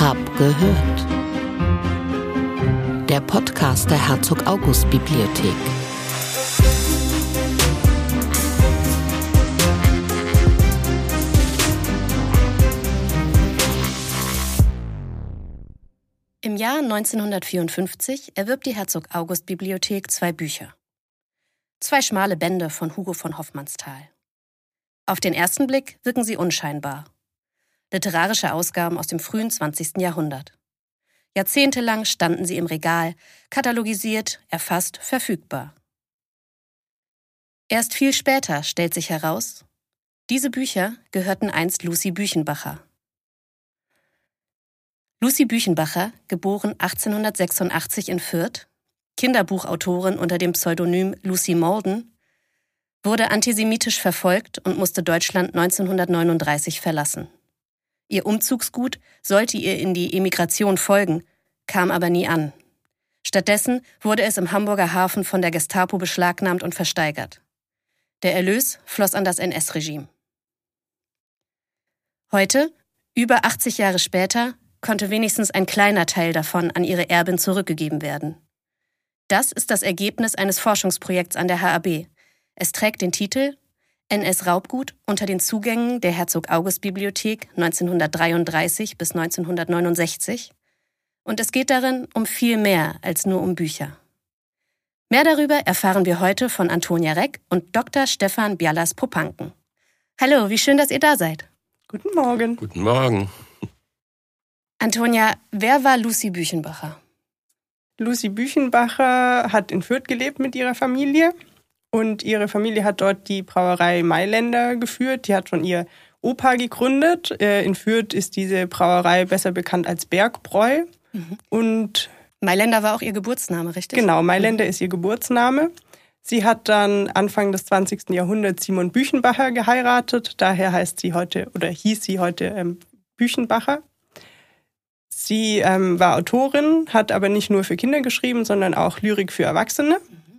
Hab gehört. Der Podcast der Herzog-August-Bibliothek. Im Jahr 1954 erwirbt die Herzog-August-Bibliothek 2 Bücher. 2 schmale Bände von Hugo von Hofmannsthal. Auf den ersten Blick wirken sie unscheinbar. Literarische Ausgaben aus dem frühen 20. Jahrhundert. Jahrzehntelang standen sie im Regal, katalogisiert, erfasst, verfügbar. Erst viel später stellt sich heraus, diese Bücher gehörten einst Lucy Büchenbacher. Lucy Büchenbacher, geboren 1886 in Fürth, Kinderbuchautorin unter dem Pseudonym Lucy Malden, wurde antisemitisch verfolgt und musste Deutschland 1939 verlassen. Ihr Umzugsgut sollte ihr in die Emigration folgen, kam aber nie an. Stattdessen wurde es im Hamburger Hafen von der Gestapo beschlagnahmt und versteigert. Der Erlös floss an das NS-Regime. Heute, über 80 Jahre später, konnte wenigstens ein kleiner Teil davon an ihre Erbin zurückgegeben werden. Das ist das Ergebnis eines Forschungsprojekts an der HAB. Es trägt den Titel NS-Raubgut unter den Zugängen der Herzog-August-Bibliothek 1933 bis 1969 und es geht darin um viel mehr als nur um Bücher. Mehr darüber erfahren wir heute von Antonia Reck und Dr. Stefan Bialas-Popanken. Hallo, wie schön, dass ihr da seid. Guten Morgen. Guten Morgen. Antonia, wer war Lucy Büchenbacher? Lucy Büchenbacher hat in Fürth gelebt mit ihrer Familie. Und ihre Familie hat dort die Brauerei Mailänder geführt. Die hat schon ihr Opa gegründet. In Fürth ist diese Brauerei besser bekannt als Bergbräu. Und Mailänder war auch ihr Geburtsname, richtig? Genau, Mailänder ist ihr Geburtsname. Sie hat dann Anfang des 20. Jahrhunderts Simon Büchenbacher geheiratet. Daher hieß sie heute Büchenbacher. Sie war Autorin, hat aber nicht nur für Kinder geschrieben, sondern auch Lyrik für Erwachsene.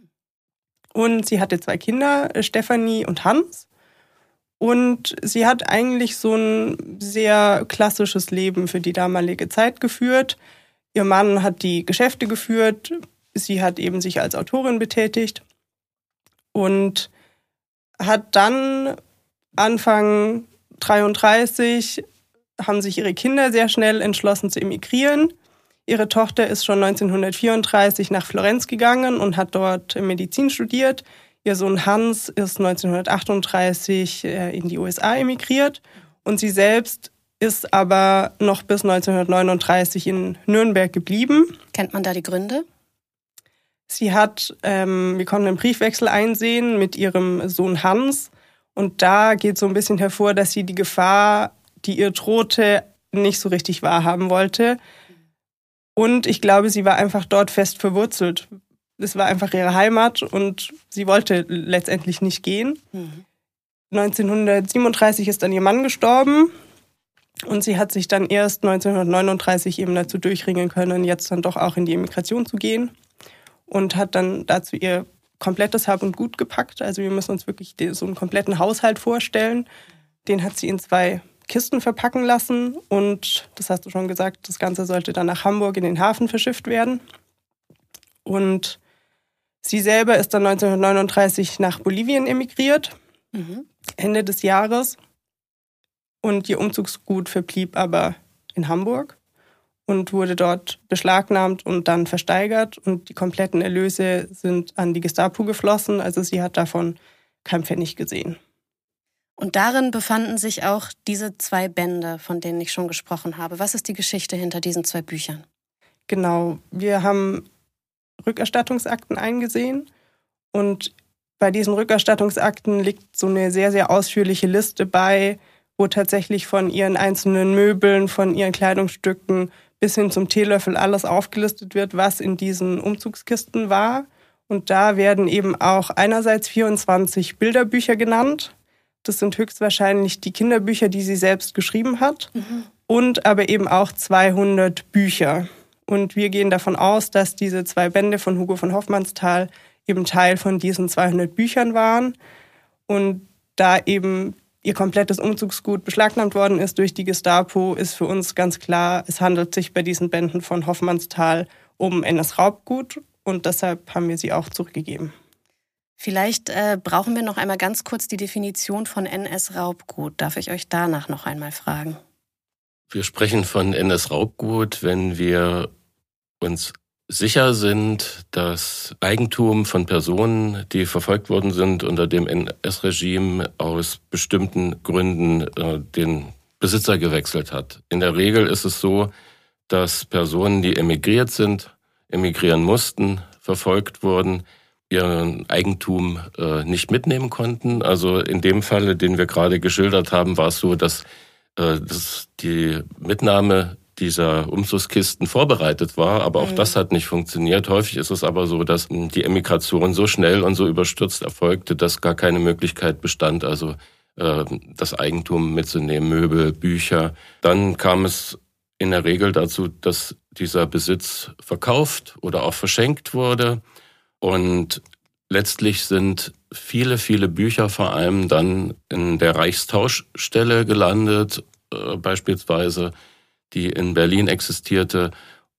Und sie hatte 2 Kinder, Stefanie und Hans. Und sie hat eigentlich so ein sehr klassisches Leben für die damalige Zeit geführt. Ihr Mann hat die Geschäfte geführt. Sie hat eben sich als Autorin betätigt. Und hat dann Anfang 1933 haben sich ihre Kinder sehr schnell entschlossen zu emigrieren. Ihre Tochter ist schon 1934 nach Florenz gegangen und hat dort Medizin studiert. Ihr Sohn Hans ist 1938 in die USA emigriert. Und sie selbst ist aber noch bis 1939 in Nürnberg geblieben. Kennt man da die Gründe? Sie hat, wir konnten einen Briefwechsel einsehen mit ihrem Sohn Hans. Und da geht so ein bisschen hervor, dass sie die Gefahr, die ihr drohte, nicht so richtig wahrhaben wollte. Und ich glaube, sie war einfach dort fest verwurzelt. Es war einfach ihre Heimat und sie wollte letztendlich nicht gehen. 1937 ist dann ihr Mann gestorben und sie hat sich dann erst 1939 eben dazu durchringen können, jetzt dann doch auch in die Emigration zu gehen und hat dann dazu ihr komplettes Hab und Gut gepackt. Also wir müssen uns wirklich so einen kompletten Haushalt vorstellen. Den hat sie in 2 Kisten verpacken lassen und, das hast du schon gesagt, das Ganze sollte dann nach Hamburg in den Hafen verschifft werden. Und sie selber ist dann 1939 nach Bolivien emigriert, Ende des Jahres. Und ihr Umzugsgut verblieb aber in Hamburg und wurde dort beschlagnahmt und dann versteigert. Und die kompletten Erlöse sind an die Gestapo geflossen, also sie hat davon keinen Pfennig gesehen. Und darin befanden sich auch diese 2 Bände, von denen ich schon gesprochen habe. Was ist die Geschichte hinter diesen 2 Büchern? Genau, wir haben Rückerstattungsakten eingesehen und bei diesen Rückerstattungsakten liegt so eine sehr, sehr ausführliche Liste bei, wo tatsächlich von ihren einzelnen Möbeln, von ihren Kleidungsstücken bis hin zum Teelöffel alles aufgelistet wird, was in diesen Umzugskisten war. Und da werden eben auch einerseits 24 Bilderbücher genannt. Das sind höchstwahrscheinlich die Kinderbücher, die sie selbst geschrieben hat. Und aber eben auch 200 Bücher. Und wir gehen davon aus, dass diese 2 Bände von Hugo von Hofmannsthal eben Teil von diesen 200 Büchern waren. Und da eben ihr komplettes Umzugsgut beschlagnahmt worden ist durch die Gestapo, ist für uns ganz klar, es handelt sich bei diesen Bänden von Hoffmannsthal um NS-Raubgut und deshalb haben wir sie auch zurückgegeben. Vielleicht brauchen wir noch einmal ganz kurz die Definition von NS-Raubgut. Darf ich euch danach noch einmal fragen? Wir sprechen von NS-Raubgut, wenn wir uns sicher sind, dass Eigentum von Personen, die verfolgt worden sind unter dem NS-Regime, aus bestimmten Gründen den Besitzer gewechselt hat. In der Regel ist es so, dass Personen, die emigrieren mussten, verfolgt wurden, ihr Eigentum nicht mitnehmen konnten. Also in dem Falle, den wir gerade geschildert haben, war es so, dass die Mitnahme dieser Umzugskisten vorbereitet war, aber auch das hat nicht funktioniert. Häufig ist es aber so, dass die Emigration so schnell und so überstürzt erfolgte, dass gar keine Möglichkeit bestand, also das Eigentum mitzunehmen, Möbel, Bücher. Dann kam es in der Regel dazu, dass dieser Besitz verkauft oder auch verschenkt wurde. Und letztlich sind viele, viele Bücher vor allem dann in der Reichstauschstelle gelandet, beispielsweise, die in Berlin existierte,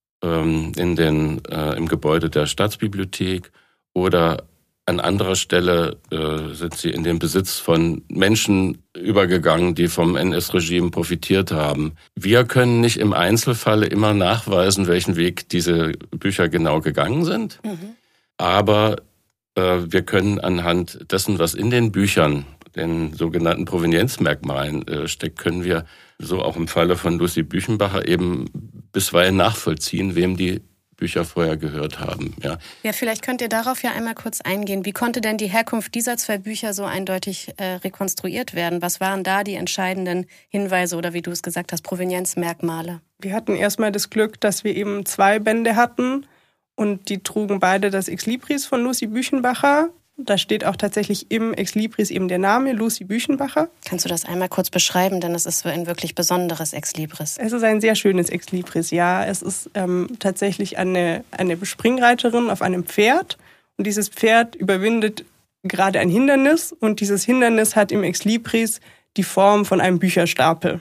im Gebäude der Staatsbibliothek, oder an anderer Stelle sind sie in den Besitz von Menschen übergegangen, die vom NS-Regime profitiert haben. Wir können nicht im Einzelfall immer nachweisen, welchen Weg diese Bücher genau gegangen sind, aber wir können anhand dessen, was in den Büchern, den sogenannten Provenienzmerkmalen steckt, können wir so auch im Falle von Lucy Büchenbacher eben bisweilen nachvollziehen, wem die Bücher vorher gehört haben. Ja, vielleicht könnt ihr darauf ja einmal kurz eingehen. Wie konnte denn die Herkunft dieser 2 Bücher so eindeutig rekonstruiert werden? Was waren da die entscheidenden Hinweise oder, wie du es gesagt hast, Provenienzmerkmale? Wir hatten erstmal das Glück, dass wir eben 2 Bände hatten und die trugen beide das Exlibris von Lucy Büchenbacher. Da steht auch tatsächlich im Exlibris eben der Name Lucy Büchenbacher. Kannst du das einmal kurz beschreiben, denn es ist ein wirklich besonderes Exlibris. Es ist ein sehr schönes Exlibris, ja. Es ist tatsächlich eine Springreiterin auf einem Pferd und dieses Pferd überwindet gerade ein Hindernis und dieses Hindernis hat im Exlibris die Form von einem Bücherstapel.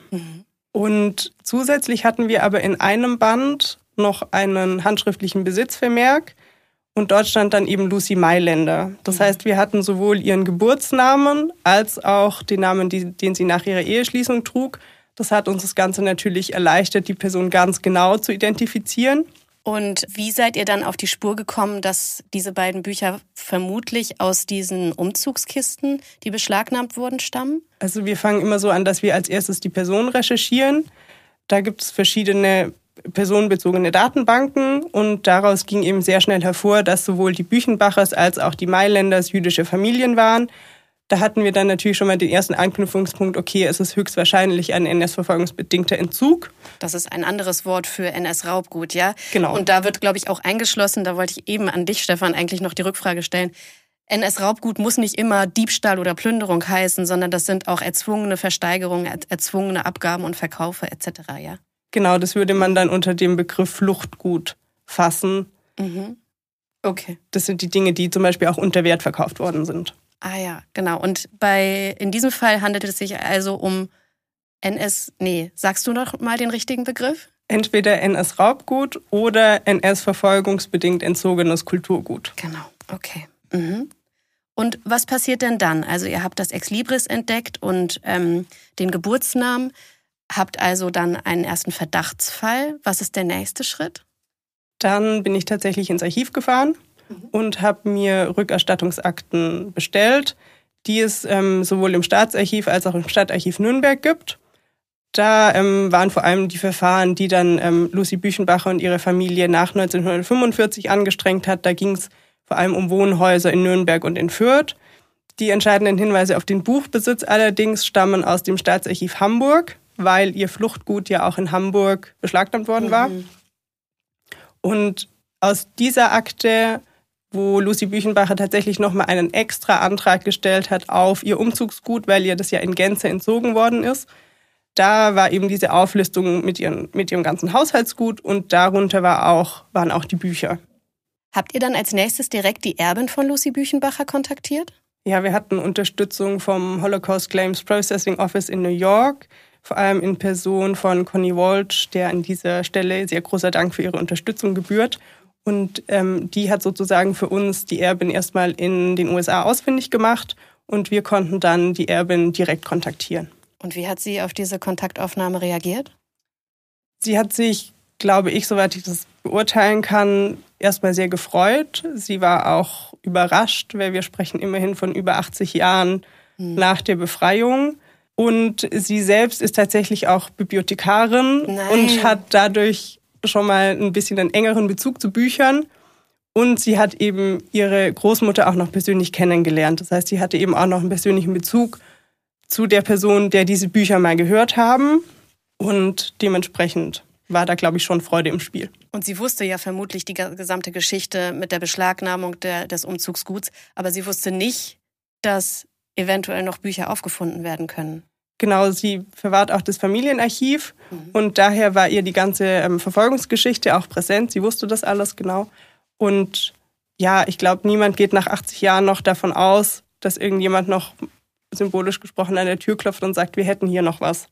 Und zusätzlich hatten wir aber in einem Band noch einen handschriftlichen Besitzvermerk. Und dort stand dann eben Lucy Mailänder. Das heißt, wir hatten sowohl ihren Geburtsnamen als auch den Namen, den sie nach ihrer Eheschließung trug. Das hat uns das Ganze natürlich erleichtert, die Person ganz genau zu identifizieren. Und wie seid ihr dann auf die Spur gekommen, dass diese beiden Bücher vermutlich aus diesen Umzugskisten, die beschlagnahmt wurden, stammen? Also wir fangen immer so an, dass wir als erstes die Person recherchieren. Da gibt es verschiedene personenbezogene Datenbanken und daraus ging eben sehr schnell hervor, dass sowohl die Büchenbachers als auch die Mailänders jüdische Familien waren. Da hatten wir dann natürlich schon mal den ersten Anknüpfungspunkt, okay, es ist höchstwahrscheinlich ein NS-verfolgungsbedingter Entzug. Das ist ein anderes Wort für NS-Raubgut, ja? Genau. Und da wird, glaube ich, auch eingeschlossen, da wollte ich eben an dich, Stefan, eigentlich noch die Rückfrage stellen. NS-Raubgut muss nicht immer Diebstahl oder Plünderung heißen, sondern das sind auch erzwungene Versteigerungen, erzwungene Abgaben und Verkaufe etc., ja? Genau, das würde man dann unter dem Begriff Fluchtgut fassen. Okay. Das sind die Dinge, die zum Beispiel auch unter Wert verkauft worden sind. Ah ja, genau. Und in diesem Fall handelt es sich also um sagst du noch mal den richtigen Begriff? Entweder NS-Raubgut oder NS-verfolgungsbedingt entzogenes Kulturgut. Genau, okay. Und was passiert denn dann? Also ihr habt das Exlibris entdeckt und den Geburtsnamen. Habt also dann einen ersten Verdachtsfall. Was ist der nächste Schritt? Dann bin ich tatsächlich ins Archiv gefahren und habe mir Rückerstattungsakten bestellt, die es sowohl im Staatsarchiv als auch im Stadtarchiv Nürnberg gibt. Da waren vor allem die Verfahren, die dann Lucy Büchenbacher und ihre Familie nach 1945 angestrengt hat. Da ging es vor allem um Wohnhäuser in Nürnberg und in Fürth. Die entscheidenden Hinweise auf den Buchbesitz allerdings stammen aus dem Staatsarchiv Hamburg, weil ihr Fluchtgut ja auch in Hamburg beschlagnahmt worden war. Und aus dieser Akte, wo Lucy Büchenbacher tatsächlich nochmal einen extra Antrag gestellt hat auf ihr Umzugsgut, weil ihr das ja in Gänze entzogen worden ist, da war eben diese Auflistung mit ihrem ganzen Haushaltsgut und darunter waren auch die Bücher. Habt ihr dann als nächstes direkt die Erbin von Lucy Büchenbacher kontaktiert? Ja, wir hatten Unterstützung vom Holocaust Claims Processing Office in New York, vor allem in Person von Connie Walsh, der an dieser Stelle sehr großer Dank für ihre Unterstützung gebührt. Und die hat sozusagen für uns die Erbin erstmal in den USA ausfindig gemacht und wir konnten dann die Erbin direkt kontaktieren. Und wie hat sie auf diese Kontaktaufnahme reagiert? Sie hat sich, glaube ich, soweit ich das beurteilen kann, erstmal sehr gefreut. Sie war auch überrascht, weil wir sprechen immerhin von über 80 Jahren nach der Befreiung. Und sie selbst ist tatsächlich auch Bibliothekarin und hat dadurch schon mal ein bisschen einen engeren Bezug zu Büchern. Und sie hat eben ihre Großmutter auch noch persönlich kennengelernt. Das heißt, sie hatte eben auch noch einen persönlichen Bezug zu der Person, der diese Bücher mal gehört haben. Und dementsprechend war da, glaube ich, schon Freude im Spiel. Und sie wusste ja vermutlich die gesamte Geschichte mit der Beschlagnahmung des Umzugsguts. Aber sie wusste nicht, dass eventuell noch Bücher aufgefunden werden können. Genau, sie verwahrt auch das Familienarchiv und daher war ihr die ganze Verfolgungsgeschichte auch präsent. Sie wusste das alles genau. Und ja, ich glaube, niemand geht nach 80 Jahren noch davon aus, dass irgendjemand noch symbolisch gesprochen an der Tür klopft und sagt, wir hätten hier noch was.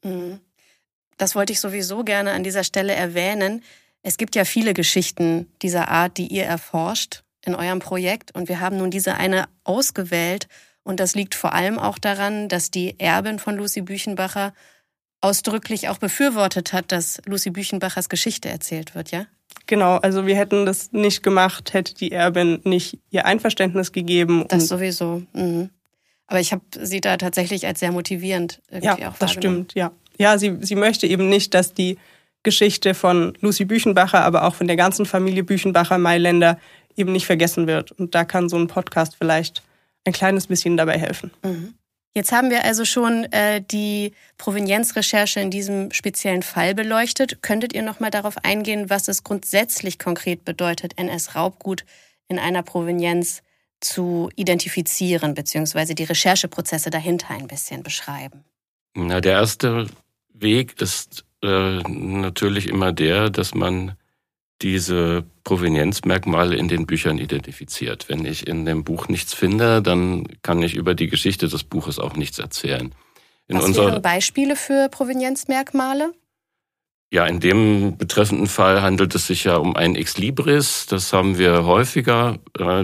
Das wollte ich sowieso gerne an dieser Stelle erwähnen. Es gibt ja viele Geschichten dieser Art, die ihr erforscht in eurem Projekt. Und wir haben nun diese eine ausgewählt. Und das liegt vor allem auch daran, dass die Erbin von Lucy Büchenbacher ausdrücklich auch befürwortet hat, dass Lucy Büchenbachers Geschichte erzählt wird, ja? Genau, also wir hätten das nicht gemacht, hätte die Erbin nicht ihr Einverständnis gegeben. Das sowieso. Aber ich habe sie da tatsächlich als sehr motivierend irgendwie auch wahrgenommen. Das stimmt, ja. Ja, sie möchte eben nicht, dass die Geschichte von Lucy Büchenbacher, aber auch von der ganzen Familie Büchenbacher-Mailänder eben nicht vergessen wird. Und da kann so ein Podcast vielleicht ein kleines bisschen dabei helfen. Jetzt haben wir also schon die Provenienzrecherche in diesem speziellen Fall beleuchtet. Könntet ihr noch mal darauf eingehen, was es grundsätzlich konkret bedeutet, NS-Raubgut in einer Provenienz zu identifizieren, beziehungsweise die Rechercheprozesse dahinter ein bisschen beschreiben? Na, der erste Weg ist natürlich immer der, dass man diese Provenienzmerkmale in den Büchern identifiziert. Wenn ich in dem Buch nichts finde, dann kann ich über die Geschichte des Buches auch nichts erzählen. Was wären Beispiele für Provenienzmerkmale? Ja, in dem betreffenden Fall handelt es sich ja um ein Exlibris. Das haben wir häufiger.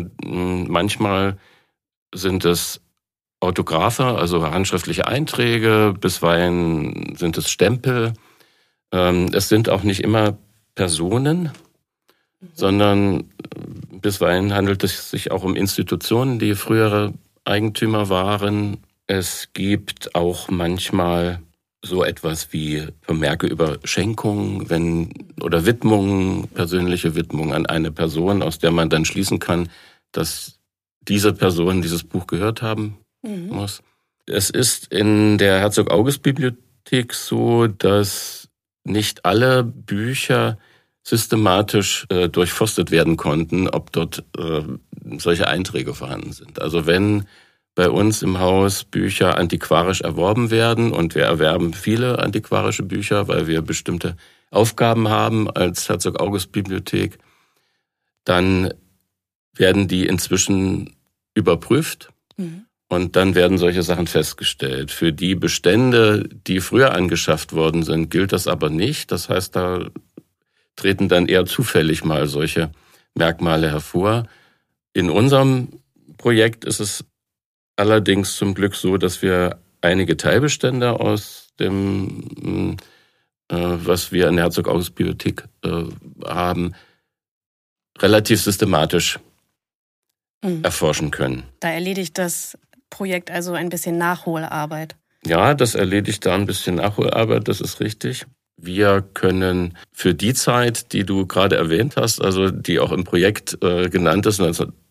Manchmal sind es Autographe, also handschriftliche Einträge. Bisweilen sind es Stempel. Es sind auch nicht immer Personen, sondern bisweilen handelt es sich auch um Institutionen, die frühere Eigentümer waren. Es gibt auch manchmal so etwas wie Vermerke über Schenkungen, oder Widmungen, persönliche Widmungen an eine Person, aus der man dann schließen kann, dass diese Person dieses Buch gehört haben muss. Es ist in der Herzog-August-Bibliothek so, dass nicht alle Bücher systematisch durchforstet werden konnten, ob dort solche Einträge vorhanden sind. Also wenn bei uns im Haus Bücher antiquarisch erworben werden, und wir erwerben viele antiquarische Bücher, weil wir bestimmte Aufgaben haben als Herzog-August-Bibliothek, dann werden die inzwischen überprüft und dann werden solche Sachen festgestellt. Für die Bestände, die früher angeschafft worden sind, gilt das aber nicht. Das heißt, da treten dann eher zufällig mal solche Merkmale hervor. In unserem Projekt ist es allerdings zum Glück so, dass wir einige Teilbestände aus dem, was wir in der Herzog-August-Bibliothek haben, relativ systematisch erforschen können. Da erledigt das Projekt also ein bisschen Nachholarbeit. Ja, das erledigt da ein bisschen Nachholarbeit, das ist richtig. Wir können für die Zeit, die du gerade erwähnt hast, also die auch im Projekt genannt ist,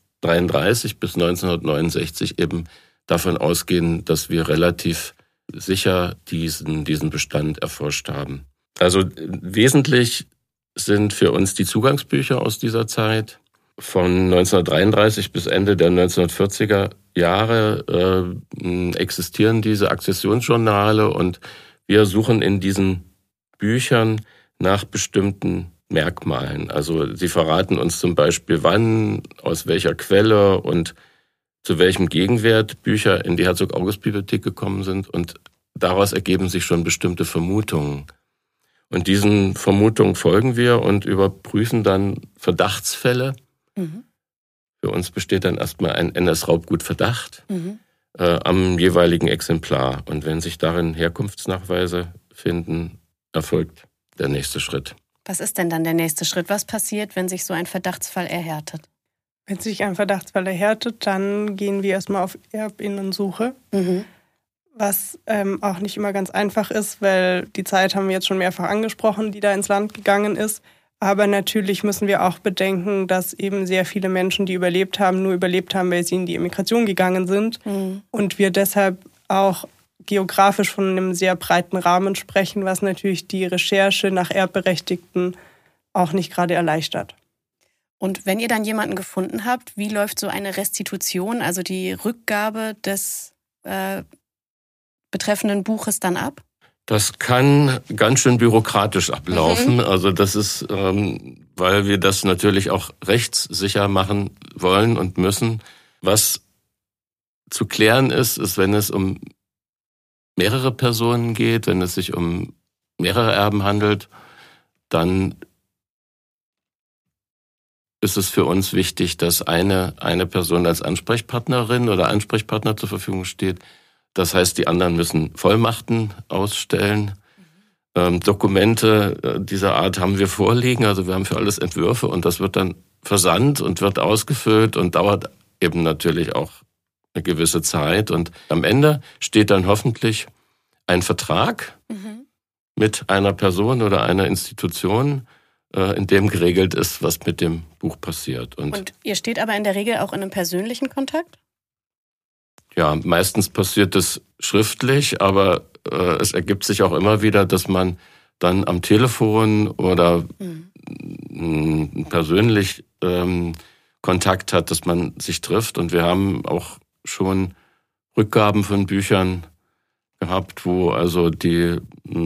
1933 bis 1969, eben davon ausgehen, dass wir relativ sicher diesen Bestand erforscht haben. Also wesentlich sind für uns die Zugangsbücher aus dieser Zeit. Von 1933 bis Ende der 1940er Jahre existieren diese Akzessionsjournale und wir suchen in diesen Büchern nach bestimmten Merkmalen. Also sie verraten uns zum Beispiel wann, aus welcher Quelle und zu welchem Gegenwert Bücher in die Herzog-August-Bibliothek gekommen sind und daraus ergeben sich schon bestimmte Vermutungen. Und diesen Vermutungen folgen wir und überprüfen dann Verdachtsfälle. Mhm. Für uns besteht dann erstmal ein NS-Raubgut-Verdacht am jeweiligen Exemplar. Und wenn sich darin Herkunftsnachweise finden, erfolgt der nächste Schritt. Was ist denn dann der nächste Schritt? Was passiert, wenn sich so ein Verdachtsfall erhärtet? Wenn sich ein Verdachtsfall erhärtet, dann gehen wir erstmal auf Erbinnensuche. Mhm. Was auch nicht immer ganz einfach ist, weil die Zeit haben wir jetzt schon mehrfach angesprochen, die da ins Land gegangen ist. Aber natürlich müssen wir auch bedenken, dass eben sehr viele Menschen, die überlebt haben, nur überlebt haben, weil sie in die Emigration gegangen sind. Mhm. Und wir deshalb auch geografisch von einem sehr breiten Rahmen sprechen, was natürlich die Recherche nach Erbberechtigten auch nicht gerade erleichtert. Und wenn ihr dann jemanden gefunden habt, wie läuft so eine Restitution, also die Rückgabe des betreffenden Buches dann ab? Das kann ganz schön bürokratisch ablaufen. Mhm. Also das ist, weil wir das natürlich auch rechtssicher machen wollen und müssen. Was zu klären ist, wenn es um mehrere Personen geht, wenn es sich um mehrere Erben handelt, dann ist es für uns wichtig, dass eine Person als Ansprechpartnerin oder Ansprechpartner zur Verfügung steht. Das heißt, die anderen müssen Vollmachten ausstellen. Dokumente dieser Art haben wir vorliegen. Also wir haben für alles Entwürfe und das wird dann versandt und wird ausgefüllt und dauert eben natürlich auch eine gewisse Zeit. Und am Ende steht dann hoffentlich ein Vertrag mit einer Person oder einer Institution, in dem geregelt ist, was mit dem Buch passiert. Und ihr steht aber in der Regel auch in einem persönlichen Kontakt? Ja, meistens passiert es schriftlich, aber es ergibt sich auch immer wieder, dass man dann am Telefon oder persönlich Kontakt hat, dass man sich trifft. Und wir haben auch schon Rückgaben von Büchern gehabt, wo also die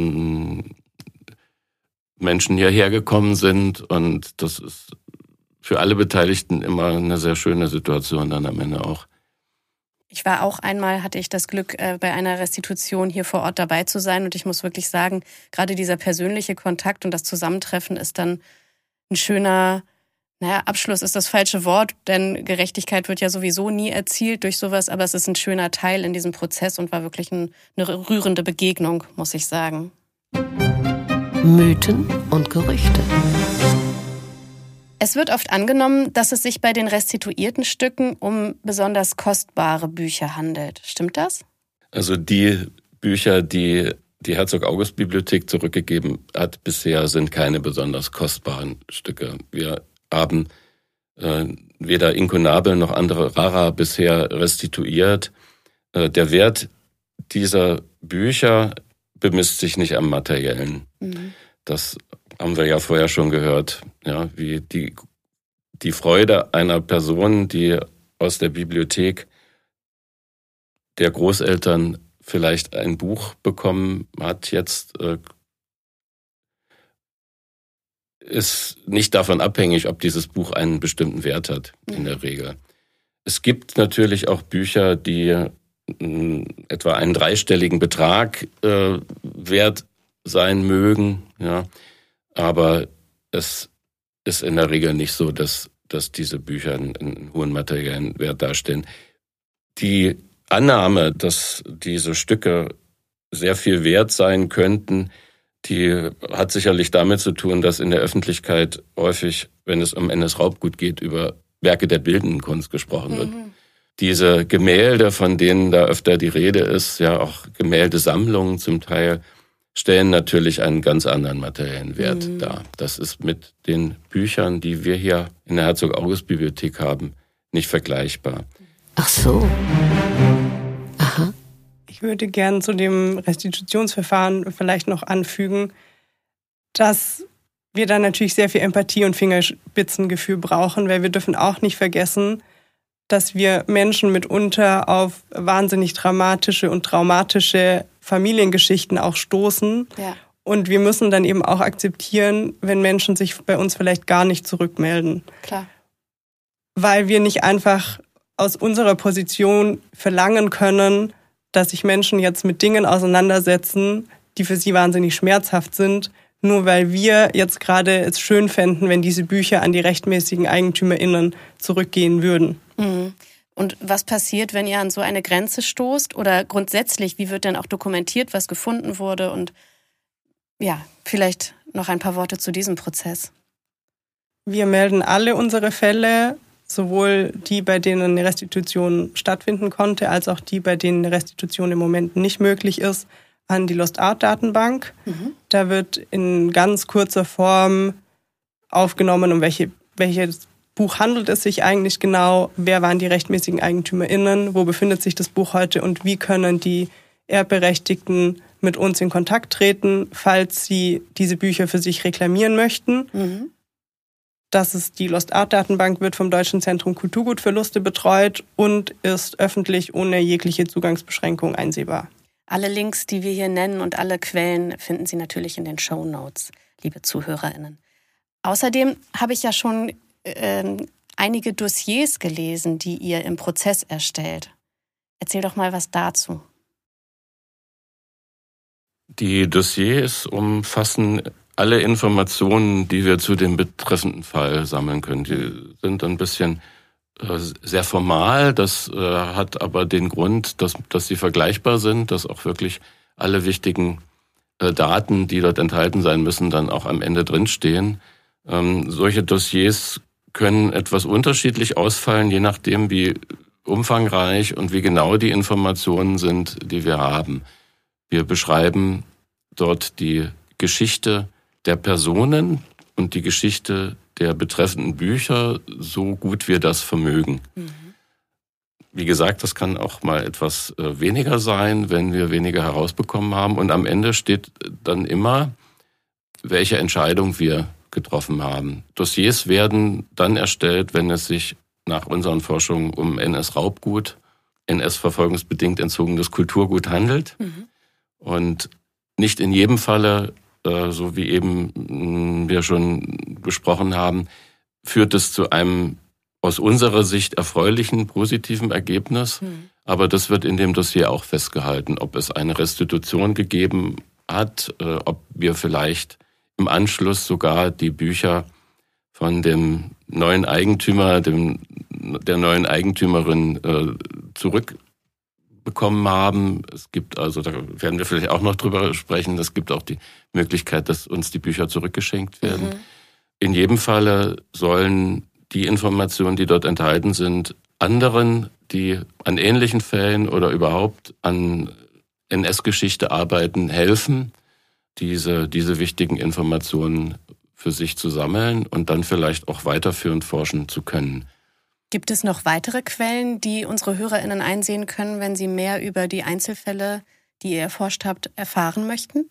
Menschen hierher gekommen sind. Und das ist für alle Beteiligten immer eine sehr schöne Situation dann am Ende auch. Ich war auch einmal, hatte ich das Glück, bei einer Restitution hier vor Ort dabei zu sein. Und ich muss wirklich sagen, gerade dieser persönliche Kontakt und das Zusammentreffen ist dann ein schöner, Abschluss ist das falsche Wort, denn Gerechtigkeit wird ja sowieso nie erzielt durch sowas. Aber es ist ein schöner Teil in diesem Prozess und war wirklich eine rührende Begegnung, muss ich sagen. Mythen und Gerüchte. Es wird oft angenommen, dass es sich bei den restituierten Stücken um besonders kostbare Bücher handelt. Stimmt das? Also die Bücher, die die Herzog-August-Bibliothek zurückgegeben hat, bisher sind keine besonders kostbaren Stücke. Wir haben weder Inkunabel noch andere Rara bisher restituiert. Der Wert dieser Bücher bemisst sich nicht am Materiellen. Mhm. Das haben wir ja vorher schon gehört, ja, wie die Freude einer Person, die aus der Bibliothek der Großeltern vielleicht ein Buch bekommen hat, jetzt ist nicht davon abhängig, ob dieses Buch einen bestimmten Wert hat, in der Regel. Es gibt natürlich auch Bücher, die etwa einen dreistelligen Betrag wert sein mögen, ja. Aber es ist in der Regel nicht so, dass diese Bücher einen hohen materiellen Wert darstellen. Die Annahme, dass diese Stücke sehr viel wert sein könnten, die hat sicherlich damit zu tun, dass in der Öffentlichkeit häufig, wenn es um NS-Raubgut geht, über Werke der bildenden Kunst gesprochen wird. Diese Gemälde, von denen da öfter die Rede ist, ja auch Gemäldesammlungen zum Teil, stellen natürlich einen ganz anderen materiellen Wert dar. Das ist mit den Büchern, die wir hier in der Herzog-August-Bibliothek haben, nicht vergleichbar. Ach so. Aha. Ich würde gerne zu dem Restitutionsverfahren vielleicht noch anfügen, dass wir da natürlich sehr viel Empathie und Fingerspitzengefühl brauchen, weil wir dürfen auch nicht vergessen, dass wir Menschen mitunter auf wahnsinnig dramatische und traumatische Familiengeschichten auch stoßen. Ja. Und wir müssen dann eben auch akzeptieren, wenn Menschen sich bei uns vielleicht gar nicht zurückmelden. Klar. Weil wir nicht einfach aus unserer Position verlangen können, dass sich Menschen jetzt mit Dingen auseinandersetzen, die für sie wahnsinnig schmerzhaft sind, nur weil wir jetzt gerade es schön fänden, wenn diese Bücher an die rechtmäßigen EigentümerInnen zurückgehen würden. Mhm. Und was passiert, wenn ihr an so eine Grenze stoßt? Oder grundsätzlich, wie wird denn auch dokumentiert, was gefunden wurde? Und ja, vielleicht noch ein paar Worte zu diesem Prozess. Wir melden alle unsere Fälle, sowohl die, bei denen eine Restitution stattfinden konnte, als auch die, bei denen eine Restitution im Moment nicht möglich ist, an die Lost Art Datenbank. Mhm. Da wird in ganz kurzer Form aufgenommen, um welches Buch handelt es sich eigentlich genau, wer waren die rechtmäßigen EigentümerInnen, wo befindet sich das Buch heute und wie können die Erbberechtigten mit uns in Kontakt treten, falls sie diese Bücher für sich reklamieren möchten. Mhm. Das ist die Lost Art Datenbank, wird vom Deutschen Zentrum Kulturgutverluste betreut und ist öffentlich ohne jegliche Zugangsbeschränkung einsehbar. Alle Links, die wir hier nennen und alle Quellen finden Sie natürlich in den Shownotes, liebe ZuhörerInnen. Außerdem habe ich ja schon einige Dossiers gelesen, die ihr im Prozess erstellt. Erzähl doch mal was dazu. Die Dossiers umfassen alle Informationen, die wir zu dem betreffenden Fall sammeln können. Die sind ein bisschen sehr formal. Das hat aber den Grund, dass sie vergleichbar sind, dass auch wirklich alle wichtigen Daten, die dort enthalten sein müssen, dann auch am Ende drinstehen. Solche Dossiers können etwas unterschiedlich ausfallen, je nachdem, wie umfangreich und wie genau die Informationen sind, die wir haben. Wir beschreiben dort die Geschichte der Personen und die Geschichte der betreffenden Bücher, so gut wir das vermögen. Mhm. Wie gesagt, das kann auch mal etwas weniger sein, wenn wir weniger herausbekommen haben. Und am Ende steht dann immer, welche Entscheidung wir getroffen haben. Dossiers werden dann erstellt, wenn es sich nach unseren Forschungen um NS-Raubgut, NS-verfolgungsbedingt entzogenes Kulturgut handelt. Mhm. Und nicht in jedem Falle, so wie eben wir schon besprochen haben, führt es zu einem aus unserer Sicht erfreulichen, positiven Ergebnis. Mhm. Aber das wird in dem Dossier auch festgehalten, ob es eine Restitution gegeben hat, ob wir vielleicht im Anschluss sogar die Bücher von dem neuen Eigentümer, der neuen Eigentümerin zurückbekommen haben. Es gibt also, da werden wir vielleicht auch noch drüber sprechen, es gibt auch die Möglichkeit, dass uns die Bücher zurückgeschenkt werden. Mhm. In jedem Falle sollen die Informationen, die dort enthalten sind, anderen, die an ähnlichen Fällen oder überhaupt an NS-Geschichte arbeiten, helfen, diese wichtigen Informationen für sich zu sammeln und dann vielleicht auch weiterführend forschen zu können. Gibt es noch weitere Quellen, die unsere HörerInnen einsehen können, wenn sie mehr über die Einzelfälle, die ihr erforscht habt, erfahren möchten?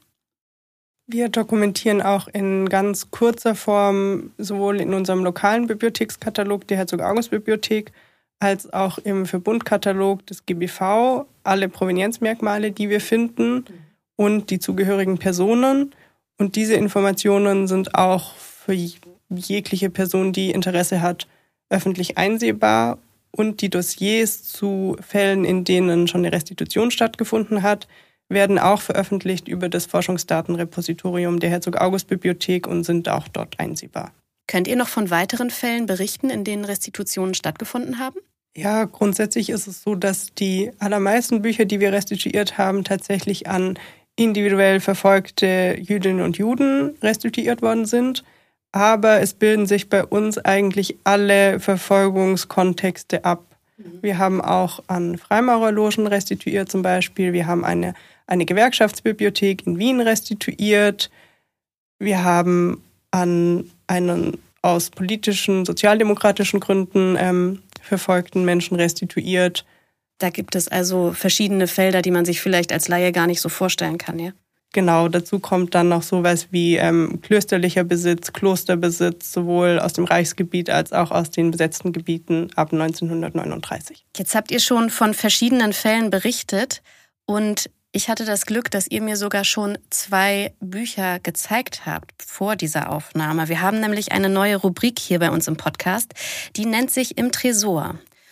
Wir dokumentieren auch in ganz kurzer Form sowohl in unserem lokalen Bibliothekskatalog der Herzog-August-Bibliothek als auch im Verbundkatalog des GBV alle Provenienzmerkmale, die wir finden und die zugehörigen Personen. Und diese Informationen sind auch für jegliche Person, die Interesse hat, öffentlich einsehbar. Und die Dossiers zu Fällen, in denen schon eine Restitution stattgefunden hat, werden auch veröffentlicht über das Forschungsdatenrepositorium der Herzog-August-Bibliothek und sind auch dort einsehbar. Könnt ihr noch von weiteren Fällen berichten, in denen Restitutionen stattgefunden haben? Ja, grundsätzlich ist es so, dass die allermeisten Bücher, die wir restituiert haben, tatsächlich an individuell verfolgte Jüdinnen und Juden restituiert worden sind. Aber es bilden sich bei uns eigentlich alle Verfolgungskontexte ab. Wir haben auch an Freimaurerlogen restituiert zum Beispiel. Wir haben eine Gewerkschaftsbibliothek in Wien restituiert. Wir haben an einen aus politischen, sozialdemokratischen Gründen verfolgten Menschen restituiert. Da gibt es also verschiedene Felder, die man sich vielleicht als Laie gar nicht so vorstellen kann, ja? Genau, dazu kommt dann noch sowas wie klösterlicher Besitz, Klosterbesitz, sowohl aus dem Reichsgebiet als auch aus den besetzten Gebieten ab 1939. Jetzt habt ihr schon von verschiedenen Fällen berichtet und ich hatte das Glück, dass ihr mir sogar schon 2 Bücher gezeigt habt vor dieser Aufnahme. Wir haben nämlich eine neue Rubrik hier bei uns im Podcast, die nennt sich Im Tresor.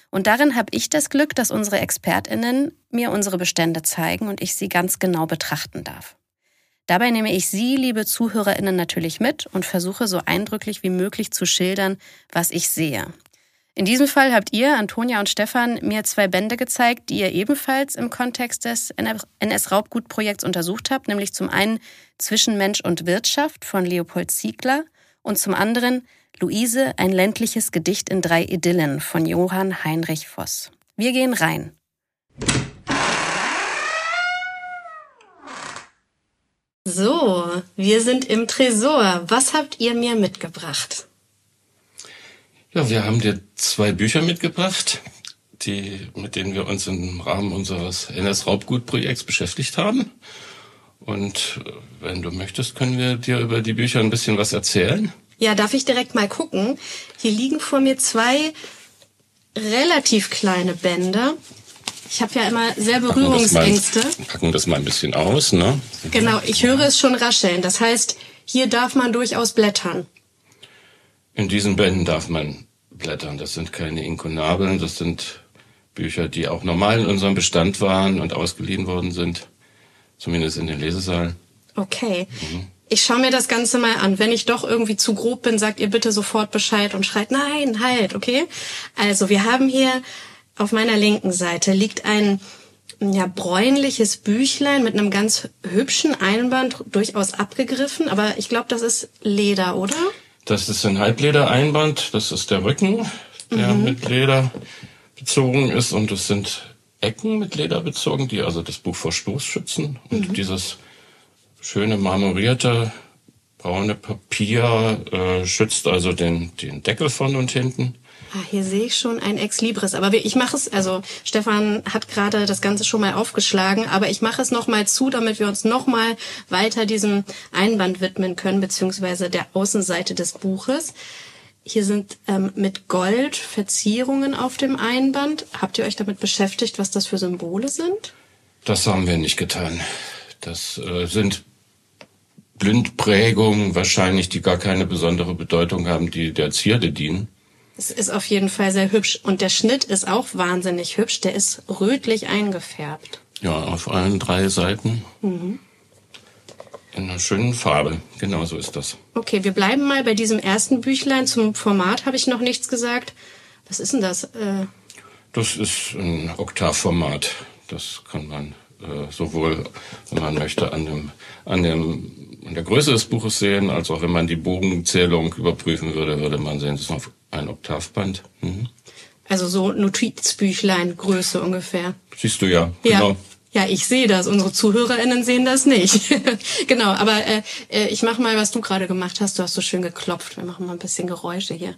Und darin habe ich das Glück, dass unsere ExpertInnen mir unsere Bestände zeigen und ich sie ganz genau betrachten darf. Dabei nehme ich Sie, liebe ZuhörerInnen, natürlich mit und versuche so eindrücklich wie möglich zu schildern, was ich sehe. In diesem Fall habt ihr, Antonia und Stefan, mir 2 Bände gezeigt, die ihr ebenfalls im Kontext des NS-Raubgut-Projekts untersucht habt, nämlich zum einen Zwischen Mensch und Wirtschaft von Leopold Ziegler und zum anderen Luise, ein ländliches Gedicht in 3 Idyllen von Johann Heinrich Voss. Wir gehen rein. So, wir sind im Tresor. Was habt ihr mir mitgebracht? Ja, wir haben dir 2 Bücher mitgebracht, mit denen wir uns im Rahmen unseres NS-Raubgut-Projekts beschäftigt haben. Und wenn du möchtest, können wir dir über die Bücher ein bisschen was erzählen. Ja, darf ich direkt mal gucken? Hier liegen vor mir 2 relativ kleine Bände. Ich habe ja immer sehr Berührungsängste. Packen das mal ein bisschen aus, ne? Genau, ich höre es schon rascheln. Das heißt, hier darf man durchaus blättern. In diesen Bänden darf man blättern. Das sind keine Inkunabeln, das sind Bücher, die auch normal in unserem Bestand waren und ausgeliehen worden sind. Zumindest in den Lesesaalen. Okay. Ich schaue mir das Ganze mal an. Wenn ich doch irgendwie zu grob bin, sagt ihr bitte sofort Bescheid und schreit, nein, halt, okay? Also, wir haben hier auf meiner linken Seite liegt ein bräunliches Büchlein mit einem ganz hübschen Einband, durchaus abgegriffen, aber ich glaube, das ist Leder, oder? Das ist ein Halbleder-Einband, das ist der Rücken, der mit Leder bezogen ist, und es sind Ecken mit Leder bezogen, die also das Buch vor Stoß schützen. Und dieses schöne marmorierte braune Papier schützt also den Deckel vorne und hinten. Ah, hier sehe ich schon ein Exlibris. Aber ich mache es, also Stefan hat gerade das Ganze schon mal aufgeschlagen, aber ich mache es nochmal zu, damit wir uns nochmal weiter diesem Einband widmen können, beziehungsweise der Außenseite des Buches. Hier sind mit Gold Verzierungen auf dem Einband. Habt ihr euch damit beschäftigt, was das für Symbole sind? Das haben wir nicht getan. Das sind Blindprägungen wahrscheinlich, die gar keine besondere Bedeutung haben, die der Zierde dienen. Es ist auf jeden Fall sehr hübsch. Und der Schnitt ist auch wahnsinnig hübsch. Der ist rötlich eingefärbt. Ja, auf allen 3 Seiten. In einer schönen Farbe. Genau so ist das. Okay, wir bleiben mal bei diesem ersten Büchlein. Zum Format habe ich noch nichts gesagt. Was ist denn das? Das ist ein Oktavformat. Das kann man sowohl, wenn man möchte, an der Größe des Buches sehen, als auch wenn man die Bogenzählung überprüfen würde, würde man sehen, das ist auf ein Oktavband. Also so Notizbüchlein Größe ungefähr. Siehst du ja, genau. Ja, ich sehe das. Unsere ZuhörerInnen sehen das nicht. Genau, aber ich mache mal, was du gerade gemacht hast. Du hast so schön geklopft. Wir machen mal ein bisschen Geräusche hier.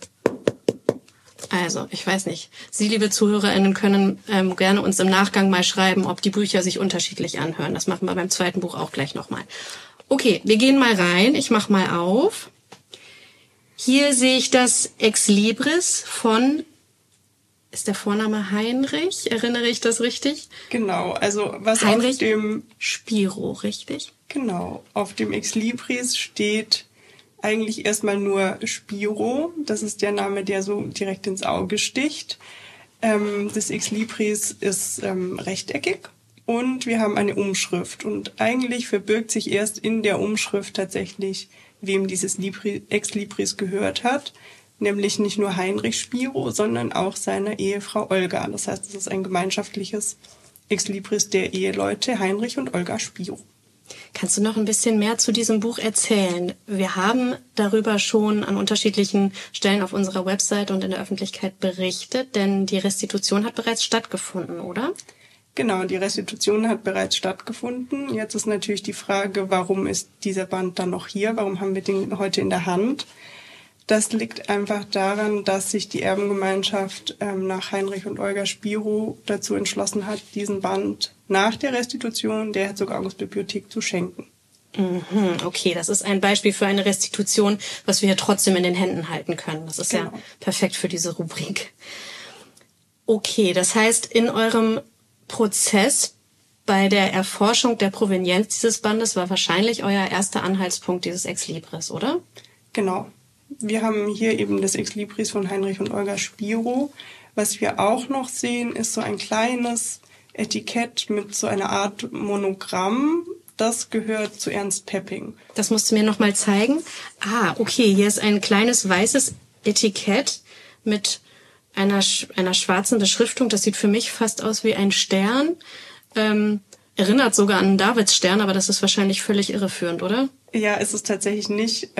Also, ich weiß nicht. Sie, liebe ZuhörerInnen, können gerne uns im Nachgang mal schreiben, ob die Bücher sich unterschiedlich anhören. Das machen wir beim 2. Buch auch gleich nochmal. Okay, wir gehen mal rein. Ich mache mal auf. Hier sehe ich das Exlibris von, ist der Vorname Heinrich? Erinnere ich das richtig? Genau, also was Heinrich auf dem Spiro, richtig? Genau, auf dem Exlibris steht eigentlich erstmal nur Spiro. Das ist der Name, der so direkt ins Auge sticht. Das Exlibris ist rechteckig und wir haben eine Umschrift. Und eigentlich verbirgt sich erst in der Umschrift tatsächlich, wem dieses Exlibris gehört hat. Nämlich nicht nur Heinrich Spiro, sondern auch seiner Ehefrau Olga. Das heißt, es ist ein gemeinschaftliches Exlibris der Eheleute Heinrich und Olga Spiro. Kannst du noch ein bisschen mehr zu diesem Buch erzählen? Wir haben darüber schon an unterschiedlichen Stellen auf unserer Website und in der Öffentlichkeit berichtet, denn die Restitution hat bereits stattgefunden, oder? Genau, die Restitution hat bereits stattgefunden. Jetzt ist natürlich die Frage, warum ist dieser Band dann noch hier? Warum haben wir den heute in der Hand? Das liegt einfach daran, dass sich die Erbengemeinschaft nach Heinrich und Olga Spiro dazu entschlossen hat, diesen Band nach der Restitution der Herzog-August-Bibliothek zu schenken. Okay, das ist ein Beispiel für eine Restitution, was wir trotzdem in den Händen halten können. Das ist ja perfekt für diese Rubrik. Okay, das heißt, in eurem Prozess bei der Erforschung der Provenienz dieses Bandes war wahrscheinlich euer erster Anhaltspunkt dieses Exlibris, oder? Genau. Wir haben hier eben das Exlibris von Heinrich und Olga Spiro, Was wir auch noch sehen, ist so ein kleines Etikett mit so einer Art Monogramm. Das gehört zu Ernst Pepping. Das musst du mir nochmal zeigen. Ah, okay, hier ist ein kleines weißes Etikett mit einer schwarzen Beschriftung. Das sieht für mich fast aus wie ein Stern. Erinnert sogar an einen Davidsstern, aber das ist wahrscheinlich völlig irreführend, oder? Ja, ist es tatsächlich nicht.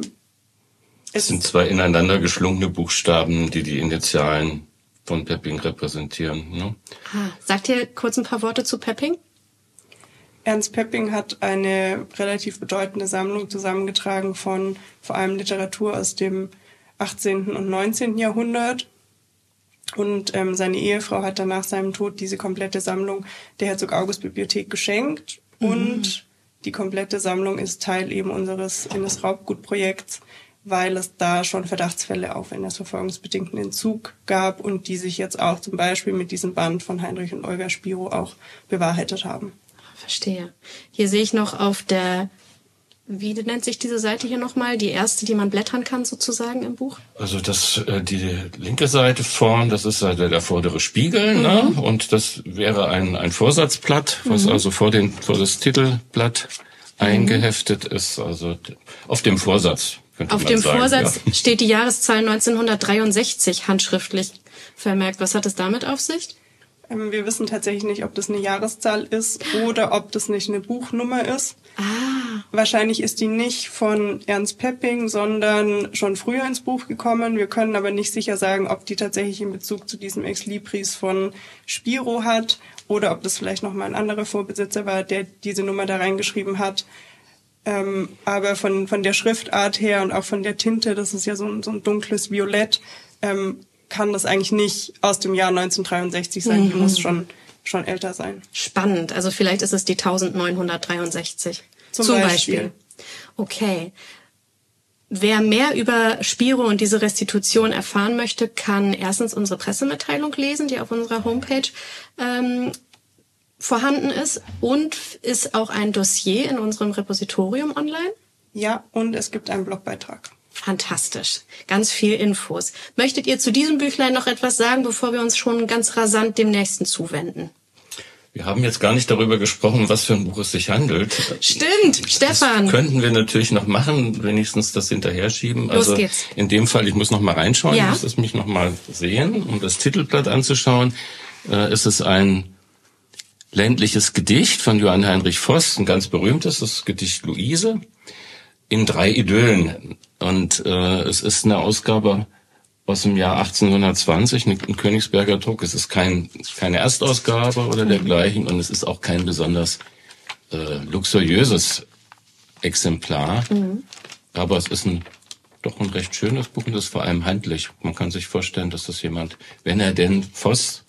Es sind zwei ineinander geschlungene Buchstaben, die die Initialen von Pepping repräsentieren. Ne? Sagt ihr kurz ein paar Worte zu Pepping? Ernst Pepping hat eine relativ bedeutende Sammlung zusammengetragen von vor allem Literatur aus dem 18. und 19. Jahrhundert. Und seine Ehefrau hat dann nach seinem Tod diese komplette Sammlung der Herzog-August-Bibliothek geschenkt. Und die komplette Sammlung ist Teil eben unseres NS-Raubgut-Projekts, weil es da schon Verdachtsfälle auf NS-verfolgungsbedingten Entzug gab und die sich jetzt auch zum Beispiel mit diesem Band von Heinrich und Olga Spiro auch bewahrheitet haben. Verstehe. Hier sehe ich noch auf der, wie nennt sich diese Seite hier nochmal? Die erste, die man blättern kann sozusagen im Buch? Also die linke Seite vorn, das ist der vordere Spiegel, ne? Und das wäre ein Vorsatzblatt, was also vor das Titelblatt eingeheftet ist, also auf dem Vorsatz. Auf dem Vorsatz steht die Jahreszahl 1963 handschriftlich vermerkt. Was hat es damit auf sich? Wir wissen tatsächlich nicht, ob das eine Jahreszahl ist oder ob das nicht eine Buchnummer ist. Wahrscheinlich ist die nicht von Ernst Pepping, sondern schon früher ins Buch gekommen. Wir können aber nicht sicher sagen, ob die tatsächlich in Bezug zu diesem Exlibris von Spiro hat oder ob das vielleicht nochmal ein anderer Vorbesitzer war, der diese Nummer da reingeschrieben hat. Aber von der Schriftart her und auch von der Tinte, das ist ja so ein dunkles Violett, kann das eigentlich nicht aus dem Jahr 1963 sein. Die muss schon älter sein. Spannend. Also vielleicht ist es die 1963. Zum Beispiel. Okay. Wer mehr über Spiro und diese Restitution erfahren möchte, kann erstens unsere Pressemitteilung lesen, die auf unserer Homepage vorhanden ist. Und ist auch ein Dossier in unserem Repositorium online? Ja, und es gibt einen Blogbeitrag. Fantastisch. Ganz viel Infos. Möchtet ihr zu diesem Büchlein noch etwas sagen, bevor wir uns schon ganz rasant dem nächsten zuwenden? Wir haben jetzt gar nicht darüber gesprochen, was für ein Buch es sich handelt. Stimmt, Stefan. Das könnten wir natürlich noch machen, wenigstens das hinterher schieben. Los geht's. In dem Fall, ich muss noch mal reinschauen, ja. Ich muss es mich noch mal sehen, um das Titelblatt anzuschauen. Ist es ein ländliches Gedicht von Johann Heinrich Voss, ein ganz berühmtes, das Gedicht Luise, in 3 Idyllen. Und es ist eine Ausgabe aus dem Jahr 1820, ein Königsberger Druck. Es ist keine Erstausgabe oder dergleichen und es ist auch kein besonders luxuriöses Exemplar. Aber es ist doch ein recht schönes Buch und es ist vor allem handlich. Man kann sich vorstellen, dass das jemand, wenn er denn Voss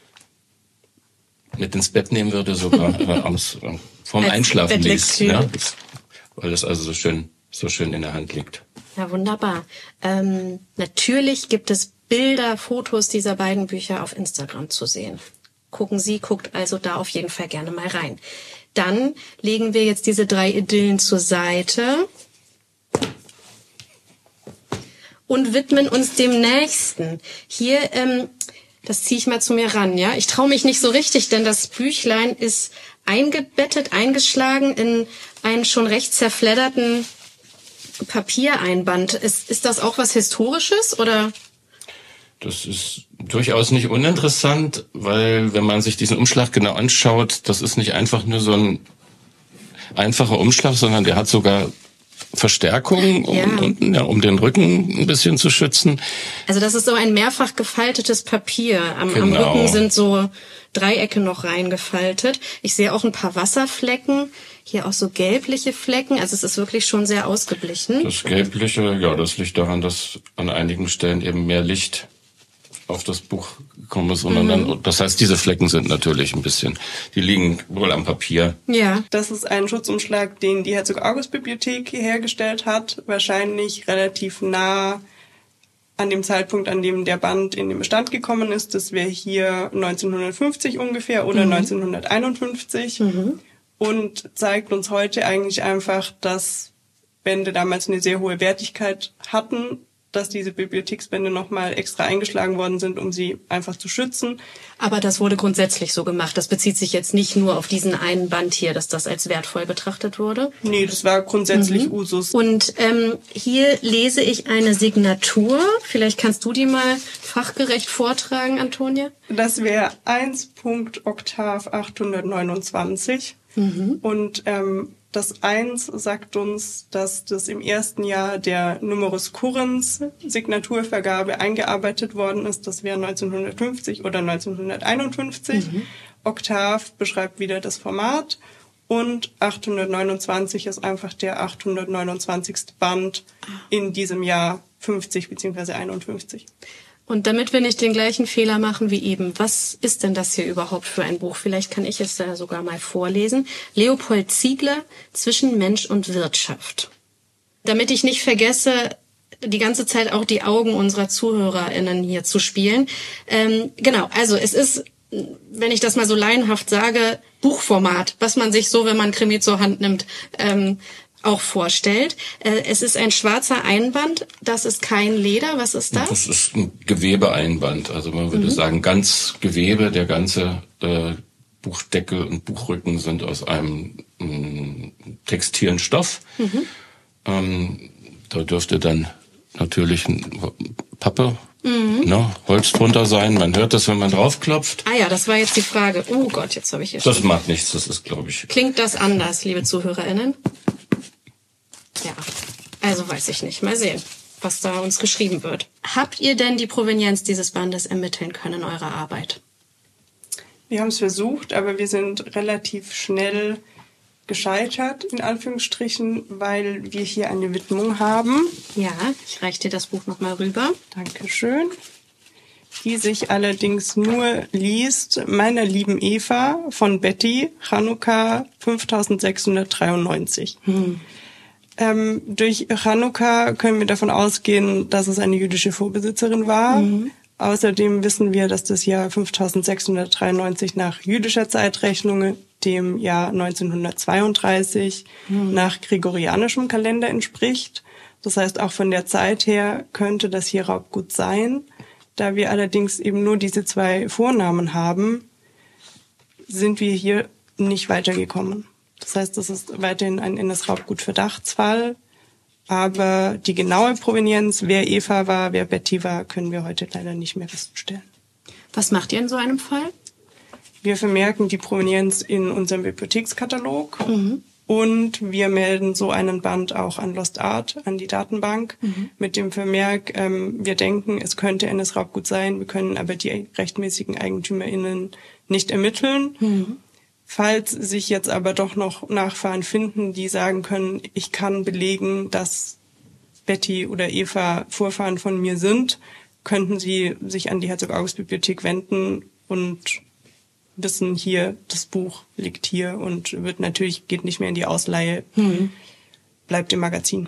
mit ins Bett nehmen würde, sogar vorm Einschlafen liest. Ja, weil das also so schön in der Hand liegt. Ja, wunderbar. Natürlich gibt es Bilder, Fotos dieser beiden Bücher auf Instagram zu sehen. Guckt also da auf jeden Fall gerne mal rein. Dann legen wir jetzt diese 3 Idyllen zur Seite und widmen uns dem nächsten. Hier, das ziehe ich mal zu mir ran, ja. Ich traue mich nicht so richtig, denn das Büchlein ist eingebettet, eingeschlagen in einen schon recht zerfledderten Papiereinband. Ist das auch was Historisches, oder? Das ist durchaus nicht uninteressant, weil wenn man sich diesen Umschlag genau anschaut, das ist nicht einfach nur so ein einfacher Umschlag, sondern der hat sogar Verstärkung, um den Rücken ein bisschen zu schützen. Also das ist so ein mehrfach gefaltetes Papier. Am Rücken sind so Dreiecke noch reingefaltet. Ich sehe auch ein paar Wasserflecken. Hier auch so gelbliche Flecken. Also es ist wirklich schon sehr ausgeblichen. Das Gelbliche, ja, das liegt daran, dass an einigen Stellen eben mehr Licht auf das Buch gekommen ist. Und das heißt, diese Flecken sind natürlich ein bisschen, die liegen wohl am Papier. Ja. Das ist ein Schutzumschlag, den die Herzog-August-Bibliothek hergestellt hat. Wahrscheinlich relativ nah an dem Zeitpunkt, an dem der Band in den Bestand gekommen ist. Das wäre hier 1950 ungefähr oder 1951. Und zeigt uns heute eigentlich einfach, dass Bände damals eine sehr hohe Wertigkeit hatten dass diese Bibliotheksbände nochmal extra eingeschlagen worden sind, um sie einfach zu schützen. Aber das wurde grundsätzlich so gemacht. Das bezieht sich jetzt nicht nur auf diesen einen Band hier, dass das als wertvoll betrachtet wurde? Nee, das war grundsätzlich Usus. Und hier lese ich eine Signatur. Vielleicht kannst du die mal fachgerecht vortragen, Antonia? Das wäre 1. Oktav 829. Und das 1 sagt uns, dass das im ersten Jahr der Numerus Currens Signaturvergabe eingearbeitet worden ist. Das wäre 1950 oder 1951. Oktav beschreibt wieder das Format. Und 829 ist einfach der 829. Band in diesem Jahr 50 bzw. 51. Und damit wir nicht den gleichen Fehler machen wie eben, was ist denn das hier überhaupt für ein Buch? Vielleicht kann ich es da sogar mal vorlesen. Leopold Ziegler, Zwischen Mensch und Wirtschaft. Damit ich nicht vergesse, die ganze Zeit auch die Augen unserer ZuhörerInnen hier zu spielen. Genau, also es ist, wenn ich das mal so laienhaft sage, Buchformat, was man sich so, wenn man Krimi zur Hand nimmt, auch vorstellt. Es ist ein schwarzer Einband, das ist kein Leder. Was ist das? Das ist ein Gewebeeinband. Also man würde sagen, ganz Gewebe, der ganze Buchdeckel und Buchrücken sind aus einem textilen Stoff. Da dürfte dann natürlich Pappe, Holz drunter sein. Man hört das, wenn man draufklopft. Ah ja, das war jetzt die Frage. Oh Gott, jetzt habe ich hier Das macht nichts, das ist, glaube ich... Klingt das anders, liebe ZuhörerInnen? Ja, also weiß ich nicht. Mal sehen, was da uns geschrieben wird. Habt ihr denn die Provenienz dieses Bandes ermitteln können in eurer Arbeit? Wir haben es versucht, aber wir sind relativ schnell gescheitert, in Anführungsstrichen, weil wir hier eine Widmung haben. Ja, ich reiche dir das Buch nochmal rüber. Dankeschön. Die sich allerdings nur liest, meiner lieben Eva von Betty, Chanukka 5693. Durch Chanukka können wir davon ausgehen, dass es eine jüdische Vorbesitzerin war. Außerdem wissen wir, dass das Jahr 5693 nach jüdischer Zeitrechnung dem Jahr 1932 nach gregorianischem Kalender entspricht. Das heißt, auch von der Zeit her könnte das hier Raubgut sein. Da wir allerdings eben nur diese 2 Vornamen haben, sind wir hier nicht weitergekommen. Das heißt, das ist weiterhin ein NS-Raubgut-Verdachtsfall. Aber die genaue Provenienz, wer Eva war, wer Betty war, können wir heute leider nicht mehr feststellen. Was macht ihr in so einem Fall? Wir vermerken die Provenienz in unserem Bibliothekskatalog und wir melden so einen Band auch an Lost Art, an die Datenbank, mit dem Vermerk, wir denken, es könnte NS-Raubgut sein, wir können aber die rechtmäßigen EigentümerInnen nicht ermitteln. Falls sich jetzt aber doch noch Nachfahren finden, die sagen können, ich kann belegen, dass Betty oder Eva Vorfahren von mir sind, könnten sie sich an die Herzog-August-Bibliothek wenden und wissen, hier, das Buch liegt hier und geht nicht mehr in die Ausleihe, bleibt im Magazin.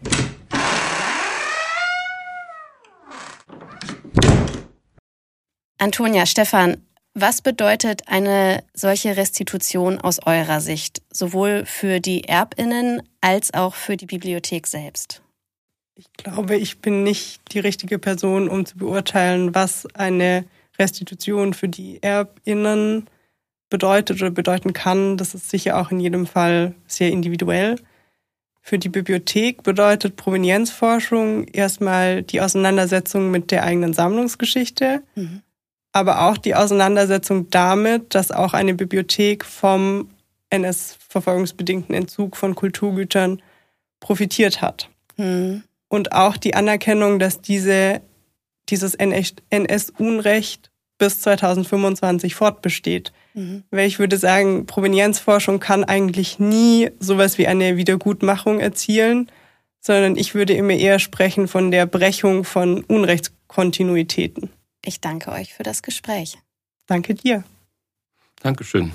Antonia, Stefan, was bedeutet eine solche Restitution aus eurer Sicht, sowohl für die ErbInnen als auch für die Bibliothek selbst? Ich glaube, ich bin nicht die richtige Person, um zu beurteilen, was eine Restitution für die ErbInnen bedeutet oder bedeuten kann. Das ist sicher auch in jedem Fall sehr individuell. Für die Bibliothek bedeutet Provenienzforschung erstmal die Auseinandersetzung mit der eigenen Sammlungsgeschichte, aber auch die Auseinandersetzung damit, dass auch eine Bibliothek vom NS-verfolgungsbedingten Entzug von Kulturgütern profitiert hat. Und auch die Anerkennung, dass dieses NS-Unrecht bis 2025 fortbesteht. Weil ich würde sagen, Provenienzforschung kann eigentlich nie sowas wie eine Wiedergutmachung erzielen, sondern ich würde immer eher sprechen von der Brechung von Unrechtskontinuitäten. Ich danke euch für das Gespräch. Danke dir. Dankeschön.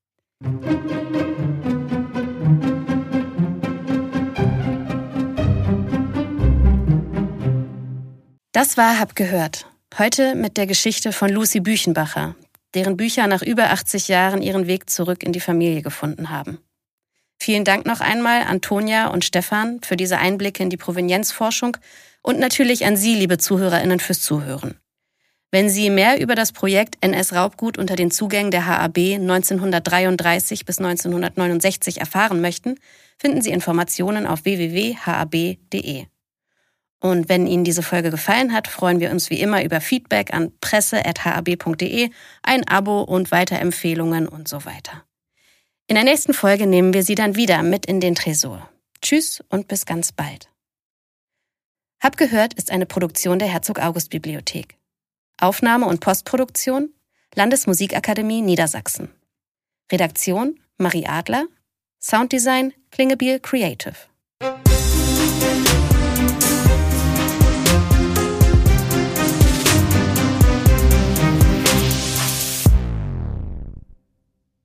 Das war Hab gehört. Heute mit der Geschichte von Lucy Büchenbacher, deren Bücher nach über 80 Jahren ihren Weg zurück in die Familie gefunden haben. Vielen Dank noch einmal Antonia und Stefan für diese Einblicke in die Provenienzforschung Und natürlich an Sie, liebe ZuhörerInnen, fürs Zuhören. Wenn Sie mehr über das Projekt NS-Raubgut unter den Zugängen der HAB 1933 bis 1969 erfahren möchten, finden Sie Informationen auf www.hab.de. Und wenn Ihnen diese Folge gefallen hat, freuen wir uns wie immer über Feedback an presse@hab.de, ein Abo und Weiterempfehlungen und so weiter. In der nächsten Folge nehmen wir Sie dann wieder mit in den Tresor. Tschüss und bis ganz bald. Hab gehört ist eine Produktion der Herzog-August-Bibliothek. Aufnahme und Postproduktion Landesmusikakademie Niedersachsen. Redaktion Marie Adler. Sounddesign Klingebiel Creative.